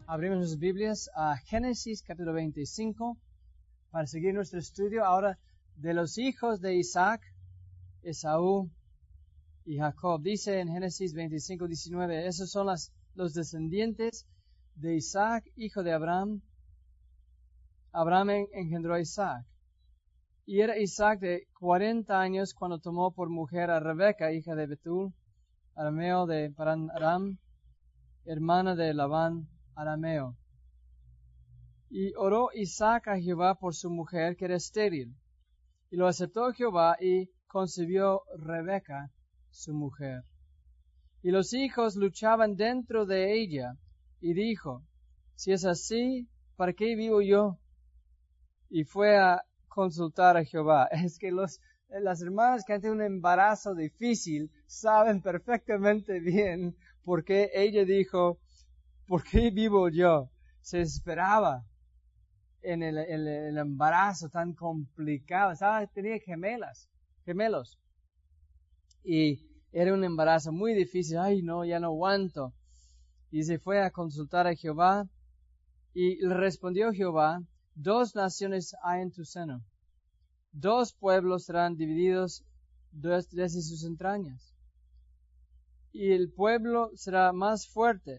Abrimos nuestras Biblias a Génesis capítulo 25 para seguir nuestro estudio ahora de los hijos de Isaac, Esaú y Jacob. Dice en Génesis 25:19, esos son los descendientes de Isaac, hijo de Abraham. Abraham engendró a Isaac. Y era Isaac de 40 años cuando tomó por mujer a Rebeca, hija de Betul, arameo de Paran Aram, hermana de Labán, arameo. Y oró Isaac a Jehová por su mujer, que era estéril. Y lo aceptó Jehová y concibió Rebeca, su mujer. Y los hijos luchaban dentro de ella, y dijo, si es así, ¿para qué vivo yo? Y fue a consultar a Jehová. Es que las hermanas que han tenido un embarazo difícil saben perfectamente bien por qué ella dijo, ¿por qué vivo yo? Se esperaba en el embarazo tan complicado. Tenía gemelos. Y era un embarazo muy difícil. Ay, no, ya no aguanto. Y se fue a consultar a Jehová. Y le respondió Jehová, 2 naciones hay en tu seno. 2 pueblos serán divididos desde sus entrañas. Y el pueblo será más fuerte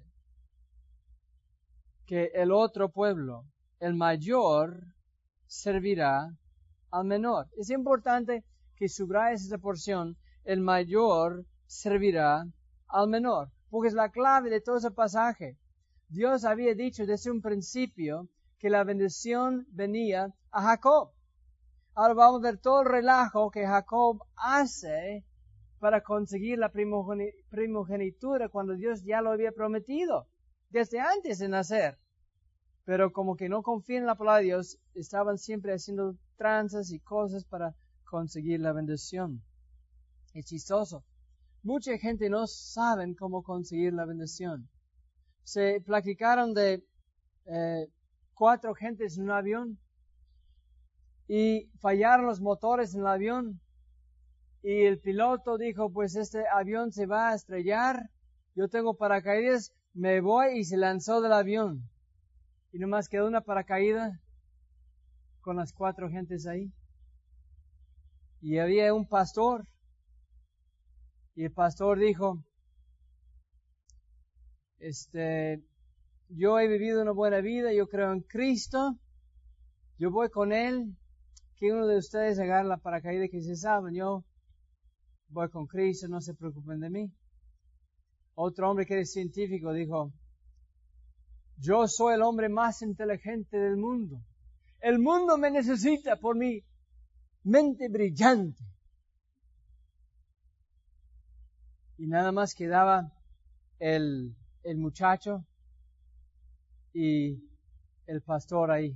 que el otro pueblo. El mayor servirá al menor. Es importante que subrayes esa porción. El mayor servirá al menor. Porque es la clave de todo ese pasaje. Dios había dicho desde un principio que la bendición venía a Jacob. Ahora vamos a ver todo el relajo que Jacob hace para conseguir la primogenitura cuando Dios ya lo había prometido desde antes de nacer. Pero como que no confían en la palabra de Dios, estaban siempre haciendo tranzas y cosas para conseguir la bendición. Es chistoso. Mucha gente no sabe cómo conseguir la bendición. Se platicaron de 4 gentes en un avión y fallaron los motores en el avión y el piloto dijo, pues este avión se va a estrellar, yo tengo paracaídas, me voy, y se lanzó del avión. Y nomás quedó una paracaída con las 4 gentes ahí. Y había un pastor. Y el pastor dijo, yo he vivido una buena vida, yo creo en Cristo, yo voy con Él, que uno de ustedes agarre la paracaídas que se salven, yo voy con Cristo, no se preocupen de mí. Otro hombre que era científico dijo, yo soy el hombre más inteligente del mundo. El mundo me necesita por mi mente brillante. Y nada más quedaba el muchacho y el pastor ahí.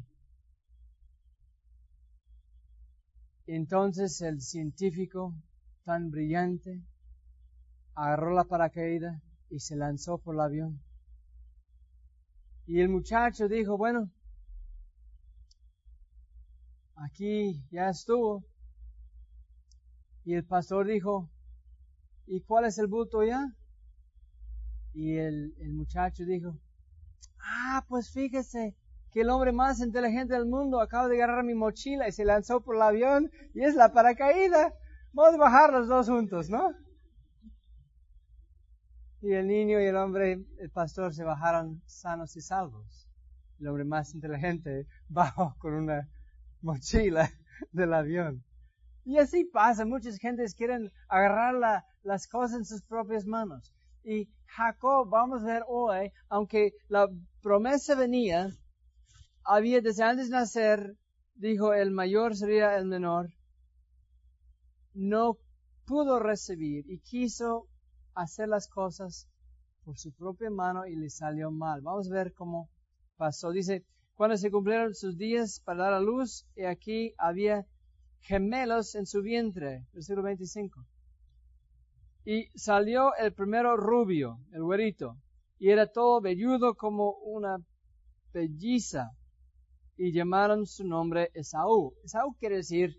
Entonces el científico tan brillante agarró la paracaídas y se lanzó por el avión. Y el muchacho dijo, bueno, aquí ya estuvo. Y el pastor dijo, ¿y cuál es el bulto ya? Y el muchacho dijo, pues fíjese que el hombre más inteligente del mundo acaba de agarrar mi mochila y se lanzó por el avión y es la paracaídas. Vamos a bajar los 2 juntos, ¿no? Y el niño y el hombre, el pastor, se bajaron sanos y salvos. El hombre más inteligente bajó con una mochila del avión. Y así pasa, muchas gentes quieren agarrar las cosas en sus propias manos. Y Jacob, vamos a ver hoy, aunque la promesa venía, había desde antes de nacer, dijo el mayor sería el menor, no pudo recibir y quiso hacer las cosas por su propia mano y le salió mal. Vamos a ver cómo pasó. Dice, cuando se cumplieron sus días para dar a luz, y aquí había gemelos en su vientre. Versículo 25. Y salió el primero rubio, el güerito, y era todo velludo como una pelliza, y llamaron su nombre Esaú. Esaú quiere decir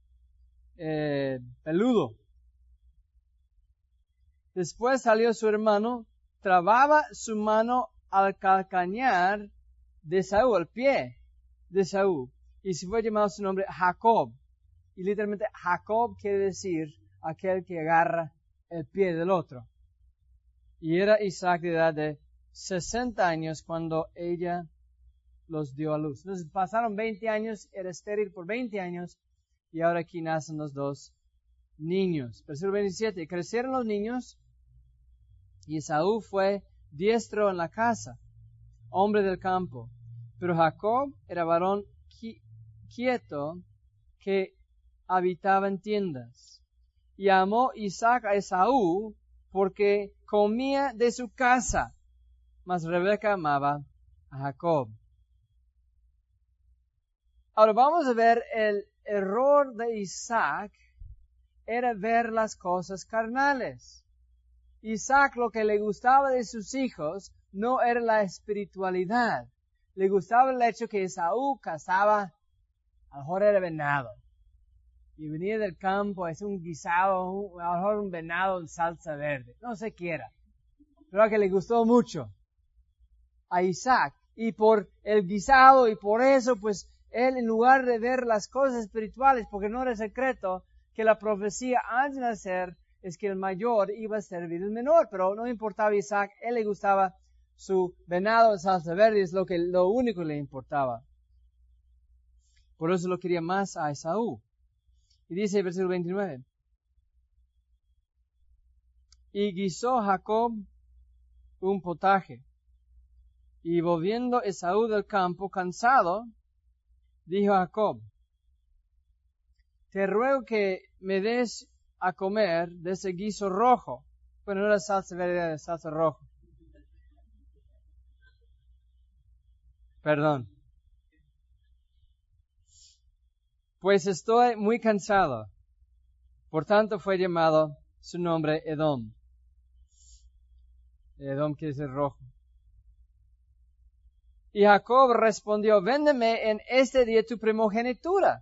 peludo. Después salió su hermano, trababa su mano al calcañar de Esaú, al pie de Esaú, y se fue llamado su nombre Jacob. Y literalmente Jacob quiere decir aquel que agarra el pie del otro. Y era Isaac de edad de 60 años cuando ella los dio a luz. Entonces pasaron 20 años, era estéril por 20 años, y ahora aquí nacen los dos niños. Versículo 27, crecieron los niños, y Esaú fue diestro en la casa, hombre del campo. Pero Jacob era varón quieto que habitaba en tiendas. Y amó Isaac a Esaú porque comía de su casa, mas Rebeca amaba a Jacob. Ahora vamos a ver el error de Isaac era ver las cosas carnales. Isaac lo que le gustaba de sus hijos no era la espiritualidad. Le gustaba el hecho que Esaú cazaba, a lo mejor era venado. Y venía del campo, es un guisado, a lo mejor un venado en salsa verde. No sé qué era. Pero que le gustó mucho a Isaac. Y por el guisado y por eso, pues, él en lugar de ver las cosas espirituales, porque no era secreto que la profecía antes de nacer es que el mayor iba a servir al menor, pero no importaba a Isaac, él le gustaba su venado en salsa verde, es lo único que le importaba. Por eso lo quería más a Esaú. Y dice el versículo 29. Y guisó Jacob un potaje. Y volviendo Esaú del campo cansado, dijo a Jacob, te ruego que me des a comer de ese guiso rojo. Bueno, no era salsa verde, era salsa roja. Perdón. Pues estoy muy cansado. Por tanto fue llamado su nombre Edom. Edom quiere decir rojo. Y Jacob respondió, véndeme en este día tu primogenitura.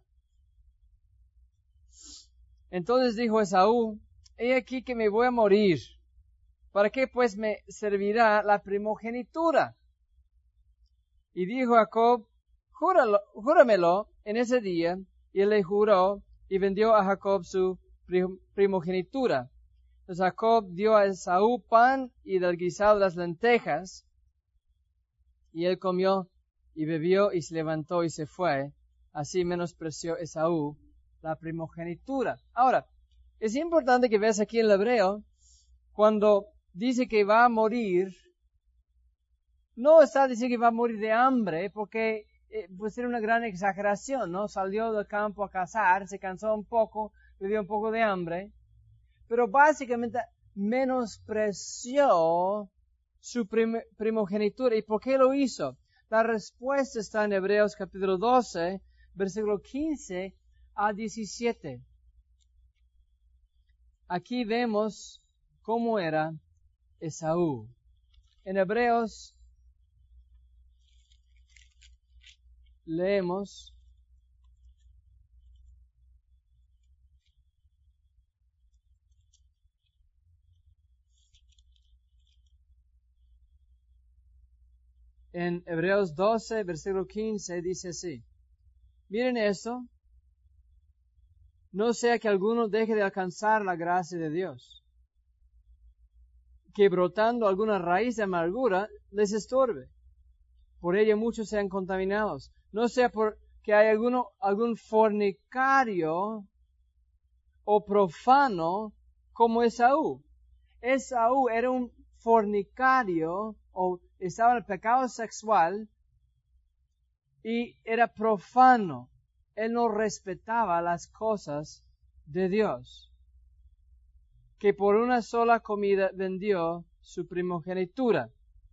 Entonces dijo Esaú, he aquí que me voy a morir. ¿Para qué pues me servirá la primogenitura? Y dijo Jacob, júramelo en ese día. Y él le juró y vendió a Jacob su primogenitura. Entonces Jacob dio a Esaú pan y del guisado de las lentejas. Y él comió y bebió y se levantó y se fue. Así menospreció Esaú la primogenitura. Ahora, es importante que veas aquí en el hebreo, cuando dice que va a morir, no está diciendo que va a morir de hambre, porque pues era una gran exageración, ¿no? Salió del campo a cazar, se cansó un poco, le dio un poco de hambre, pero básicamente menospreció su primogenitura. ¿Y por qué lo hizo? La respuesta está en Hebreos capítulo 12, versículo 15 a 17. Aquí vemos cómo era Esaú. En Hebreos leemos en Hebreos 12, versículo 15, dice así. Miren esto. No sea que alguno deje de alcanzar la gracia de Dios, que brotando alguna raíz de amargura les estorbe. Por ella muchos sean contaminados. No sea porque hay algún fornicario o profano como Esaú. Esaú era un fornicario o estaba en el pecado sexual y era profano. Él no respetaba las cosas de Dios. Que por una sola comida vendió su primogenitura.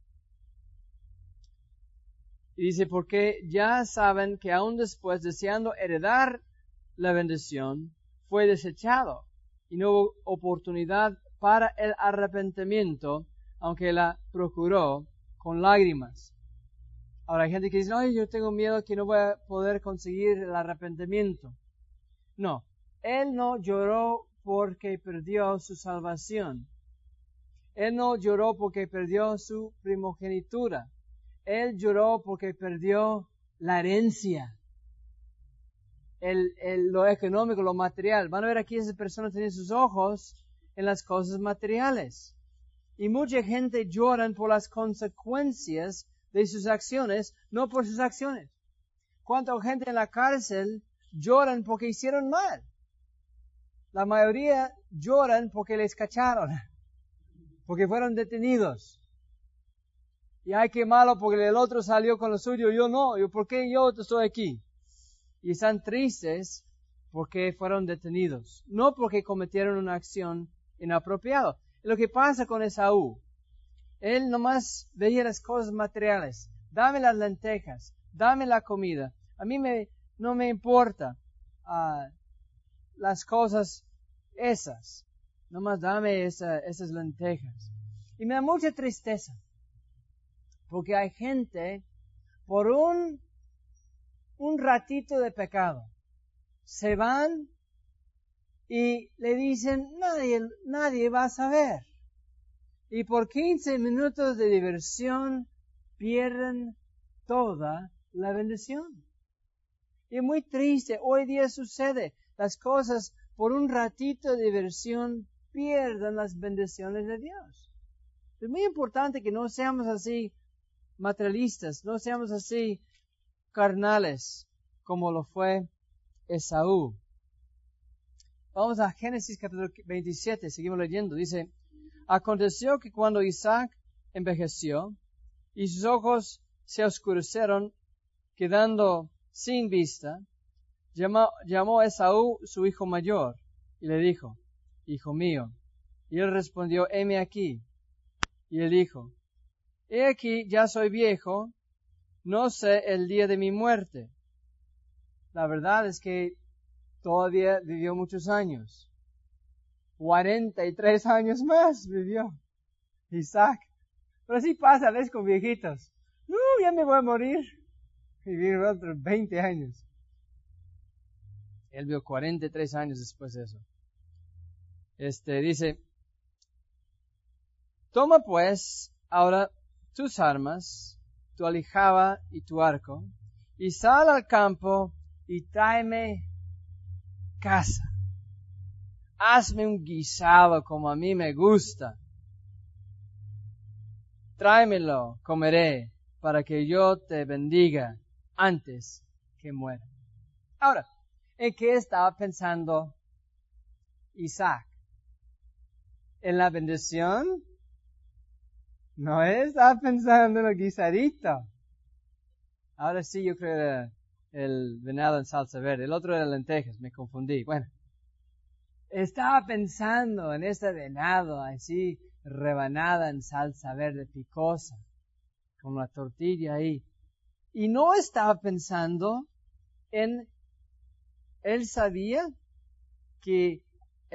Y dice, porque ya saben que aún después, deseando heredar la bendición, fue desechado y no hubo oportunidad para el arrepentimiento, aunque la procuró con lágrimas. Ahora hay gente que dice, ay, yo tengo miedo que no voy a poder conseguir el arrepentimiento. No, él no lloró porque perdió su salvación. Él no lloró porque perdió su primogenitura. Él lloró porque perdió la herencia. Lo económico, lo material. Van a ver aquí esa persona tiene sus ojos en las cosas materiales. Y mucha gente llora por las consecuencias de sus acciones, no por sus acciones. ¿Cuánta gente en la cárcel lloran porque hicieron mal? La mayoría lloran porque les cacharon, porque fueron detenidos. Y ay, qué malo porque el otro salió con lo suyo, yo no, ¿por qué yo estoy aquí? Y están tristes porque fueron detenidos, no porque cometieron una acción inapropiada. Lo que pasa con Esaú, él nomás veía las cosas materiales. Dame las lentejas, dame la comida. A mí no me importa las cosas esas. Nomás dame esas lentejas. Y me da mucha tristeza, porque hay gente, por un ratito de pecado, se van y le dicen, nadie va a saber. Y por 15 minutos de diversión pierden toda la bendición. Y es muy triste, hoy día sucede, las cosas por un ratito de diversión pierden las bendiciones de Dios. Es muy importante que no seamos así materialistas, no seamos así carnales como lo fue Esaú. Vamos a Génesis capítulo 27, seguimos leyendo. Dice, aconteció que cuando Isaac envejeció y sus ojos se oscurecieron, quedando sin vista, llamó a Esaú su hijo mayor y le dijo, hijo mío. Y él respondió, heme aquí. Y él dijo, he aquí, ya soy viejo, no sé el día de mi muerte. La verdad es que todavía vivió muchos años. 43 años más vivió Isaac. Pero así pasa a veces con viejitos. No, ya me voy a morir. Vivir otros 20 años. Él vivió 43 años después de eso. Dice, toma pues ahora tus armas, tu aljaba y tu arco, y sal al campo y tráeme caza. Hazme un guisado como a mí me gusta. Tráemelo, comeré, para que yo te bendiga antes que muera. Ahora, ¿en qué estaba pensando Isaac? ¿En la bendición? No estaba pensando en el guisadito. Ahora sí, yo creo que era el venado en salsa verde. El otro era lentejas, me confundí. Bueno, estaba pensando en este venado así, rebanada en salsa verde picosa, con la tortilla ahí. Y no estaba pensando en, él sabía que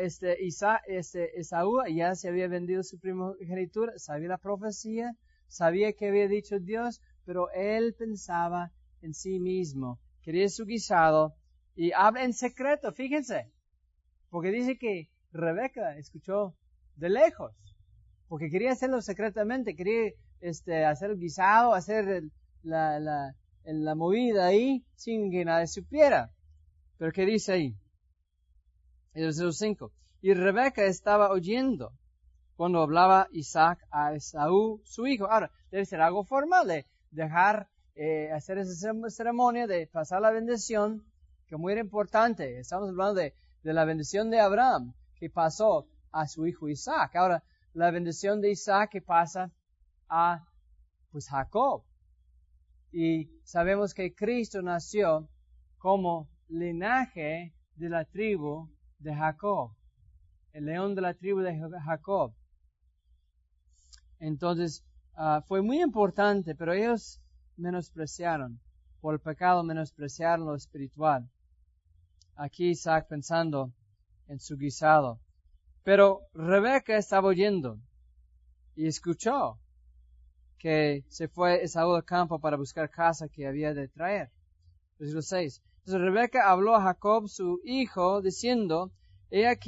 Esaú ya se había vendido su primogenitura, sabía la profecía, sabía que había dicho Dios, pero él pensaba en sí mismo, quería su guisado, y habla en secreto, fíjense, porque dice que Rebeca escuchó de lejos, porque quería hacerlo secretamente, quería hacer el guisado, hacer la movida ahí, sin que nadie supiera. Pero ¿qué dice ahí? El versículo 5. Y Rebeca estaba oyendo cuando hablaba Isaac a Esaú, su hijo. Ahora, debe ser algo formal de dejar hacer esa ceremonia de pasar la bendición, que es muy importante. Estamos hablando de la bendición de Abraham, que pasó a su hijo Isaac. Ahora, la bendición de Isaac que pasa a Jacob. Y sabemos que Cristo nació como linaje de la tribu de Jacob, el león de la tribu de Jacob. Entonces, fue muy importante, pero ellos menospreciaron, por el pecado menospreciaron lo espiritual. Aquí Isaac pensando en su guisado. Pero Rebeca estaba oyendo y escuchó que se fue Esaú al campo para buscar caza que había de traer. Versículo 6. Entonces Rebeca habló a Jacob su hijo, diciendo, he aquí,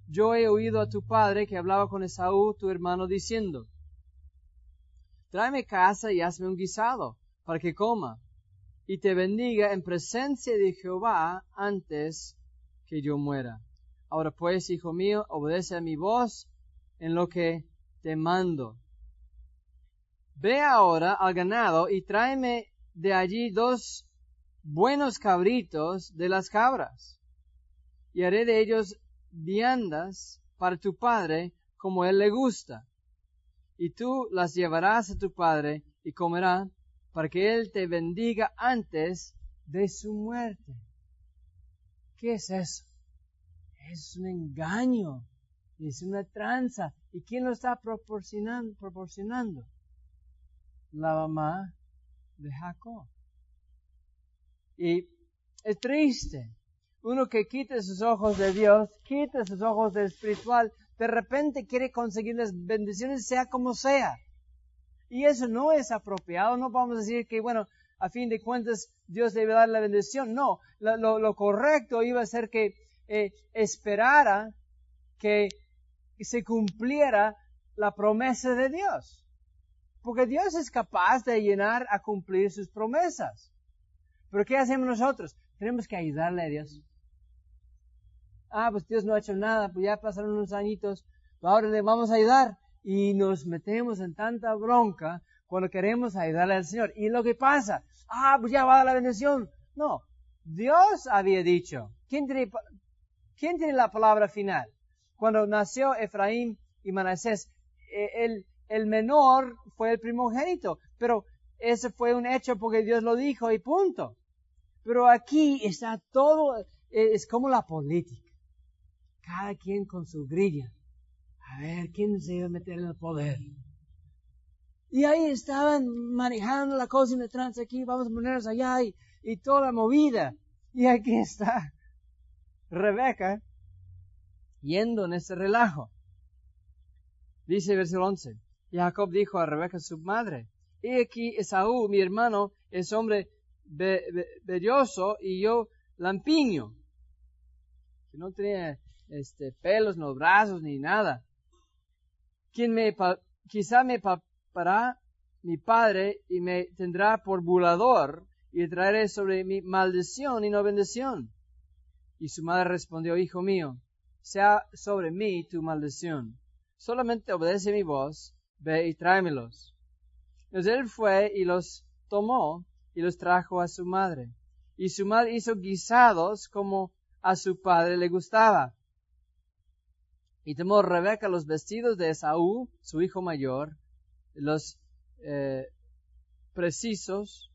yo he oído a tu padre que hablaba con Esaú, tu hermano, diciendo, tráeme casa y hazme un guisado, para que coma, y te bendiga en presencia de Jehová antes que yo muera. Ahora pues, hijo mío, obedece a mi voz en lo que te mando. Ve ahora al ganado y tráeme de allí 2 buenos cabritos de las cabras, y haré de ellos viandas para tu padre como él le gusta. Y tú las llevarás a tu padre y comerá, para que él te bendiga antes de su muerte. ¿Qué es eso? Es un engaño, es una tranza. ¿Y quién lo está proporcionando? La mamá de Jacob. Y es triste. Uno que quita sus ojos de Dios, quita sus ojos del espiritual, de repente quiere conseguir las bendiciones sea como sea. Y eso no es apropiado. No vamos a decir que, bueno, a fin de cuentas Dios debe dar la bendición. No, lo correcto iba a ser que esperara que se cumpliera la promesa de Dios. Porque Dios es capaz de llenar a cumplir sus promesas. Pero ¿qué hacemos nosotros? Tenemos que ayudarle a Dios. Pues Dios no ha hecho nada, pues ya pasaron unos añitos, ahora le vamos a ayudar. Y nos metemos en tanta bronca cuando queremos ayudarle al Señor. Y lo que pasa, pues ya va a dar la bendición. No, Dios había dicho. ¿Quién tiene la palabra final? Cuando nació Efraín y Manasés, el menor fue el primogénito, pero ese fue un hecho porque Dios lo dijo y punto. Pero aquí está todo, es como la política. Cada quien con su grilla. A ver, ¿quién se iba a meter en el poder? Y ahí estaban manejando la cosa y me tranza aquí, vamos a ponernos allá y toda la movida. Y aquí está Rebeca yendo en ese relajo. Dice versículo 11, y Jacob dijo a Rebeca su madre, he aquí Esaú, mi hermano, es hombre velloso y yo lampiño, que no tenía pelos en los brazos ni nada. Quizá me palpará mi padre y me tendrá por burlador y traeré sobre mi maldición y no bendición. Y su madre respondió, hijo mío, sea sobre mí tu maldición. Solamente obedece mi voz, ve y tráemelos. Entonces él fue y los tomó y los trajo a su madre. Y su madre hizo guisados como a su padre le gustaba. Y tomó Rebeca los vestidos de Esaú, su hijo mayor, los preciosos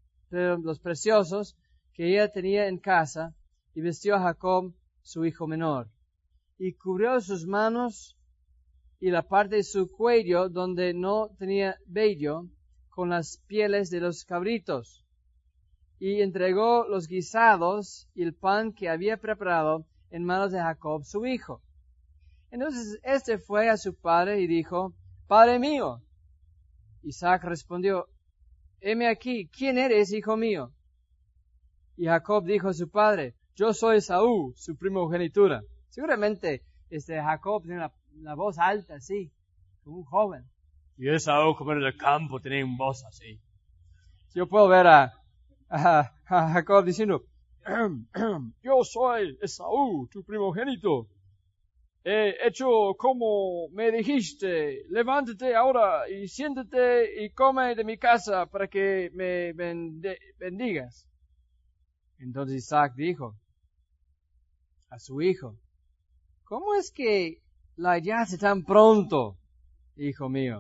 que ella tenía en casa, y vistió a Jacob, su hijo menor. Y cubrió sus manos y la parte de su cuello donde no tenía vello con las pieles de los cabritos. Y entregó los guisados y el pan que había preparado en manos de Jacob, su hijo. Entonces fue a su padre y dijo, Padre mío. Isaac respondió, heme aquí, ¿quién eres, hijo mío? Y Jacob dijo a su padre, yo soy Esaú, su primogenitura. Seguramente Jacob tiene la voz alta, así, como un joven. Y Esaú, como era del campo, tenía una voz así. Yo puedo ver a Jacob diciendo, yo soy Esaú, tu primogénito. He hecho como me dijiste, levántate ahora y siéntate y come de mi casa para que me bendigas. Entonces Isaac dijo a su hijo, ¿cómo es que la hallaste tan pronto, hijo mío?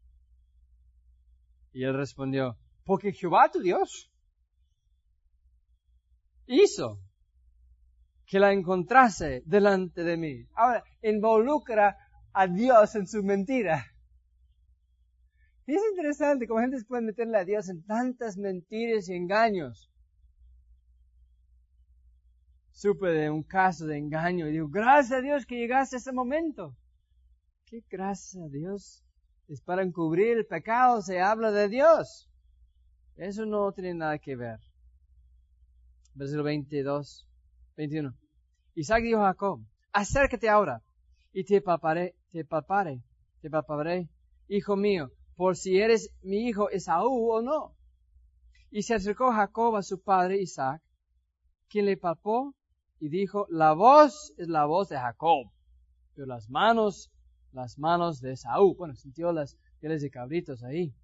Y él respondió, porque Jehová tu Dios hizo que la encontrase delante de mí. Ahora, involucra a Dios en su mentira. Y es interesante cómo gente puede meterle a Dios en tantas mentiras y engaños. Supe de un caso de engaño y digo, gracias a Dios que llegaste a ese momento. ¿Qué gracias a Dios? Es para encubrir el pecado, se habla de Dios. Eso no tiene nada que ver. Versículo 21. Isaac dijo a Jacob, acércate ahora y te palparé, hijo mío, por si eres mi hijo Esaú o no. Y se acercó Jacob a su padre Isaac, quien le palpó y dijo, la voz es la voz de Jacob, pero las manos de Esaú. Bueno, sintió las pieles de cabritos ahí.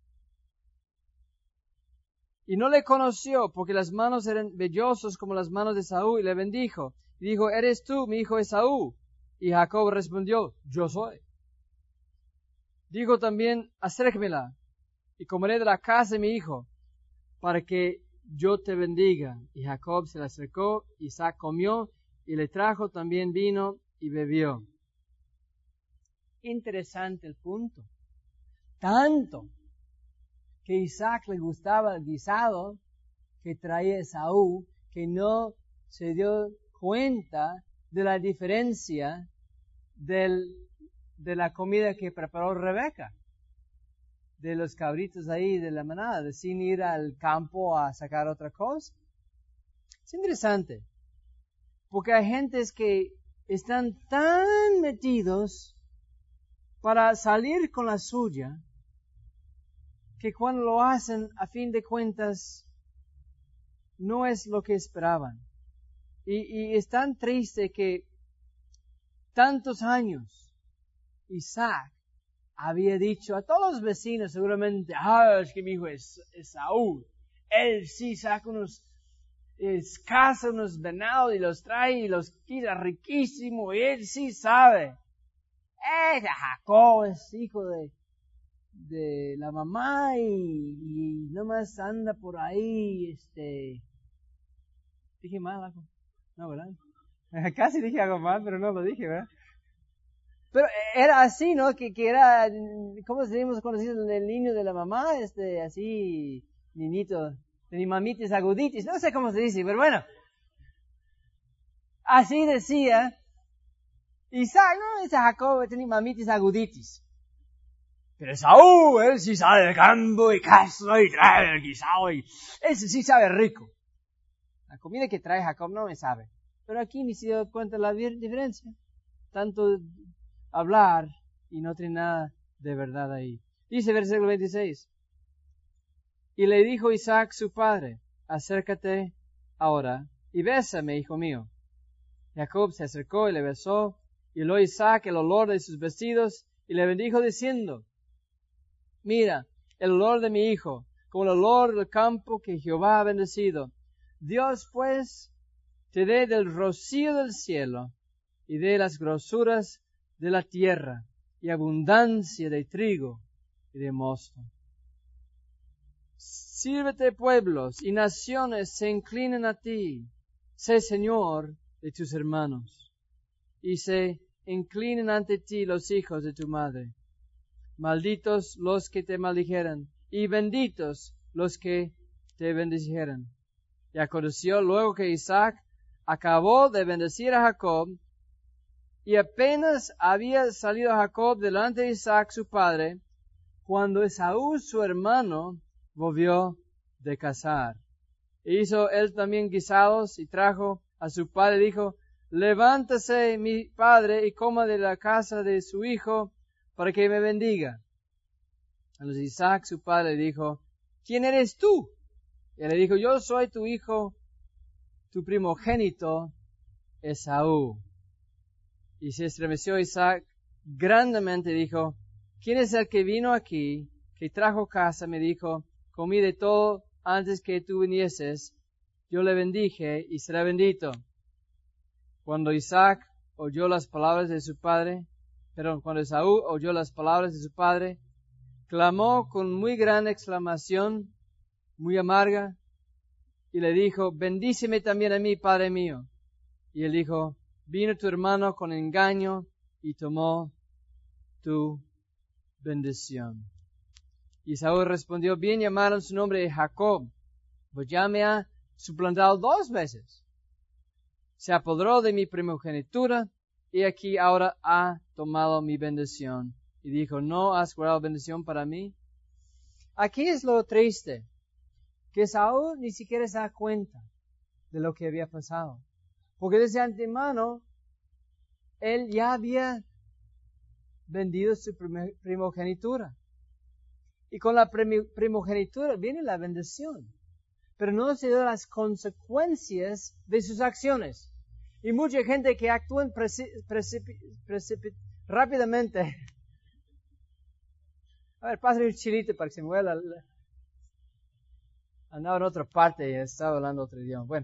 Y no le conoció, porque las manos eran vellosos como las manos de Esaú, y le bendijo. Y dijo, ¿eres tú mi hijo Esaú? Y Jacob respondió, yo soy. Dijo también, acércamela, y comeré de la casa de mi hijo, para que yo te bendiga. Y Jacob se le acercó, Isaac comió, y le trajo también vino, y bebió. Interesante el punto. Tanto que Isaac le gustaba el guisado que traía Esaú, que no se dio cuenta de la diferencia de la comida que preparó Rebeca, de los cabritos ahí de la manada, de sin ir al campo a sacar otra cosa. Es interesante, porque hay gentes que están tan metidos para salir con la suya, que cuando lo hacen, a fin de cuentas, no es lo que esperaban. Y es tan triste que tantos años Isaac había dicho a todos los vecinos seguramente, es que mi hijo es Saúl. Él sí saca caza unos venados y los trae y los quita riquísimo y él sí sabe. Jacob es hijo de la mamá y nomás anda por ahí, dije mal algo, no, ¿verdad? Casi dije algo mal, pero no lo dije, ¿verdad? Pero era así, ¿no? Que era, ¿cómo decimos cuando decimos el niño de la mamá? Así, niñito, de mi mamitis aguditis, no sé cómo se dice, pero bueno. Así decía Isaac, no, ese Jacob tenía mamitis aguditis. Pero Esaú, él sí sabe del campo y caza y trae el guisado y ese sí sabe rico. La comida que trae Jacob no me sabe. Pero aquí ni se dio cuenta de la diferencia. Tanto hablar y no tiene nada de verdad ahí. Dice versículo 26. Y le dijo Isaac su padre, acércate ahora y bésame, hijo mío. Jacob se acercó y le besó, y oyó Isaac el olor de sus vestidos, y le bendijo diciendo, mira, el olor de mi hijo, como el olor del campo que Jehová ha bendecido. Dios pues te dé del rocío del cielo, y de las grosuras de la tierra, y abundancia de trigo y de mosto. Sírvete pueblos y naciones se inclinen a ti. Sé Señor de tus hermanos, y se inclinen ante ti los hijos de tu madre. Malditos los que te maldijeran, y benditos los que te bendijeran. Y aconteció luego que Isaac acabó de bendecir a Jacob, y apenas había salido Jacob delante de Isaac su padre, cuando Esaú su hermano volvió de cazar. E hizo él también guisados y trajo a su padre y dijo, levántase mi padre y coma de la casa de su hijo para que me bendiga. Entonces Isaac su padre le dijo, ¿quién eres tú? Y él le dijo, yo soy tu hijo, tu primogénito Esaú. Y se estremeció Isaac grandemente y dijo, ¿quién es el que vino aquí, que trajo casa? Me dijo, comí de todo antes que tú vinieses. Yo le bendije y será bendito. Cuando Isaac oyó las palabras de su padre, cuando Esaú oyó las palabras de su padre, clamó con muy gran exclamación, muy amarga, y le dijo, bendíceme también a mí, padre mío. Y él dijo, vino tu hermano con engaño y tomó tu bendición. Y Esaú respondió, bien llamaron su nombre Jacob, pues ya me ha suplantado 2 veces. Se apoderó de mi primogenitura, y aquí ahora ha tomado mi bendición. Y dijo, ¿no has guardado bendición para mí? Aquí es lo triste, que Esaú ni siquiera se da cuenta de lo que había pasado. Porque desde antemano, él ya había vendido su primogenitura. Y con la primogenitura viene la bendición. Pero no se dan las consecuencias de sus acciones. Y mucha gente que actúa rápidamente. A ver, pásale un chilito para que se mueva andaba en otra parte y estaba hablando otro idioma. Bueno,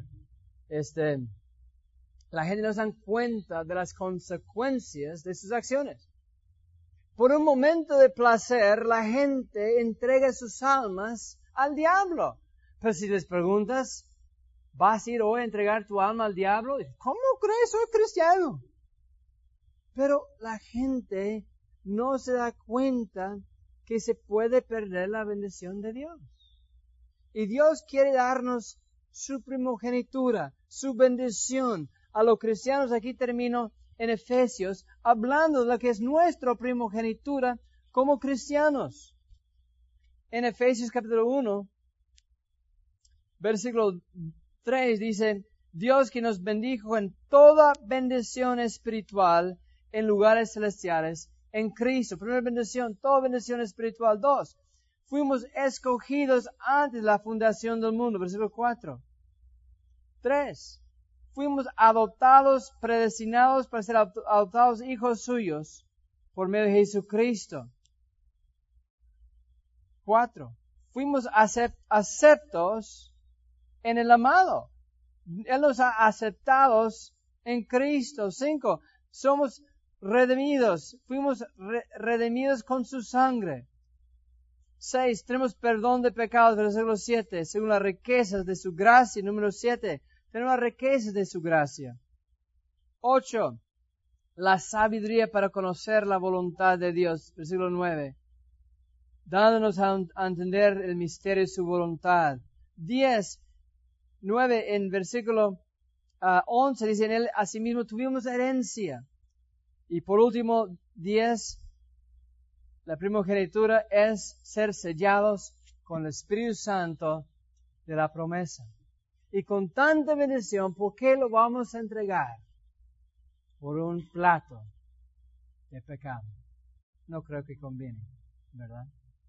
la gente no se da cuenta de las consecuencias de sus acciones. Por un momento de placer, la gente entrega sus almas al diablo. Pero si les preguntas, ¿vas a ir hoy a entregar tu alma al diablo? ¿Cómo crees? Soy cristiano. Pero la gente no se da cuenta que se puede perder la bendición de Dios. Y Dios quiere darnos su primogenitura, su bendición. A los cristianos, aquí termino en Efesios, hablando de lo que es nuestra primogenitura como cristianos. En Efesios capítulo 1, versículo 3 dice, Dios que nos bendijo en toda bendición espiritual en lugares celestiales en Cristo. Primera bendición, toda bendición espiritual. 2, fuimos escogidos antes de la fundación del mundo. Versículo 4. 3, fuimos adoptados, predestinados para ser adoptados hijos suyos por medio de Jesucristo. 4, fuimos aceptos en el amado. Él nos ha aceptados en Cristo. 5, somos redimidos. Fuimos redimidos con su sangre. 6, tenemos perdón de pecados. Versículo 7, según las riquezas de su gracia. Número 7, tenemos las riquezas de su gracia. 8, la sabiduría para conocer la voluntad de Dios. Versículo 9, dándonos a entender el misterio de su voluntad. 10, 9, en versículo 11, dice, en él asimismo tuvimos herencia. Y por último, 10, la primogenitura es ser sellados con el Espíritu Santo de la promesa. Y con tanta bendición, ¿por qué lo vamos a entregar? Por un plato de pecado. No creo que conviene, ¿verdad?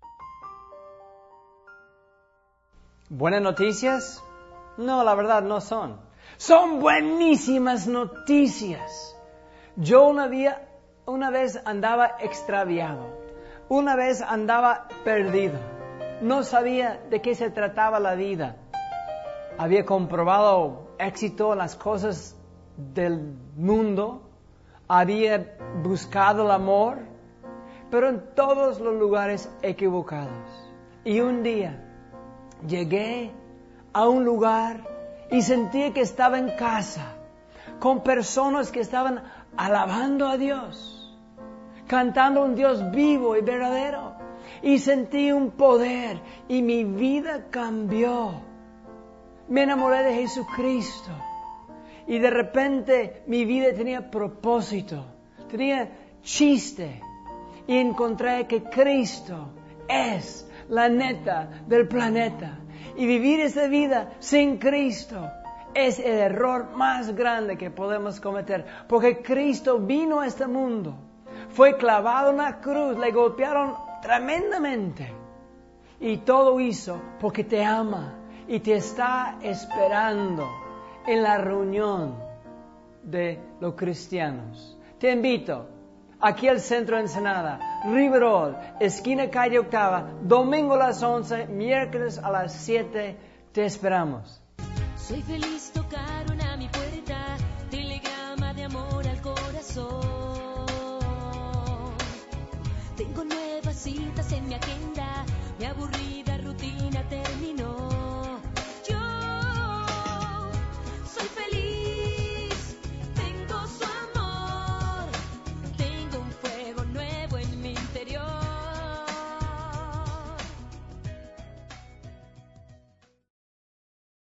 ¿Buenas noticias? No, la verdad no son. Son buenísimas noticias. Yo una vez andaba extraviado. Una vez andaba perdido. No sabía de qué se trataba la vida. Había comprobado éxito en las cosas del mundo. Había buscado el amor. Pero en todos los lugares equivocados. Y un día llegué a un lugar y sentí que estaba en casa. Con personas que estaban alabando a Dios, cantando a un Dios vivo y verdadero, y sentí un poder y mi vida cambió. Me enamoré de Jesucristo y de repente mi vida tenía propósito, tenía chiste, y encontré que Cristo es la neta del planeta, y vivir esta vida sin Cristo es el error más grande que podemos cometer, porque Cristo vino a este mundo, fue clavado en la cruz, le golpearon tremendamente, y todo hizo porque te ama y te está esperando en la reunión de los cristianos. Te invito aquí al centro de Ensenada, Riverol, esquina calle Octava, domingo a las 11, miércoles a las 7, te esperamos. Soy feliz, tocaron a mi puerta, telegrama de amor al corazón. Tengo nuevas citas en mi agenda, me aburrí